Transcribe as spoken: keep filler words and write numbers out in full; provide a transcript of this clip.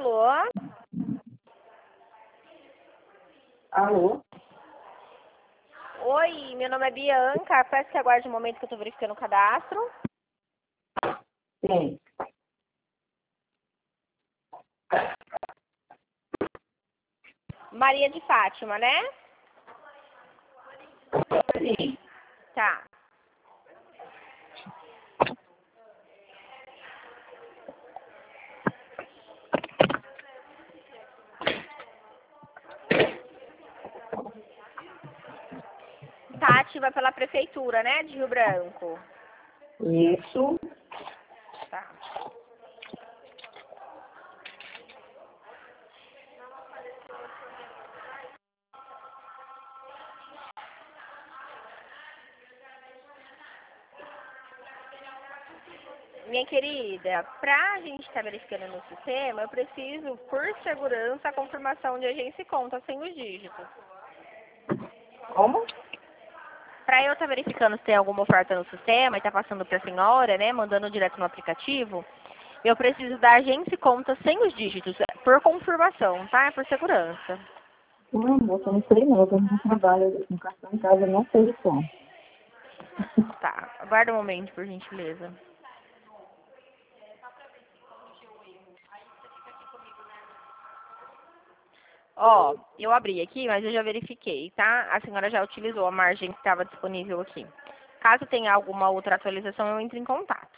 Alô? Alô? Oi, meu nome é Bianca. Peço que aguarde um momento que eu estou verificando o cadastro. Sim. Maria de Fátima, né? Sim. Tá. Tá ativa pela prefeitura, né, de Rio Branco. Isso. Tá. Minha querida, pra gente estar verificando no sistema, eu preciso, por segurança, a confirmação de agência e conta sem os dígitos. Como? Pra eu estar verificando se tem alguma oferta no sistema e tá passando pra senhora, né, mandando direto no aplicativo, eu preciso da agência e conta sem os dígitos, por confirmação, tá? Por segurança. Não, moça, não sei não. Eu não trabalho com cartão em casa, não sei como. Tá, aguarda um momento, por gentileza. Ó, eu abri aqui, mas eu já verifiquei, tá? A senhora já utilizou a margem que estava disponível aqui. Caso tenha alguma outra atualização, eu entro em contato.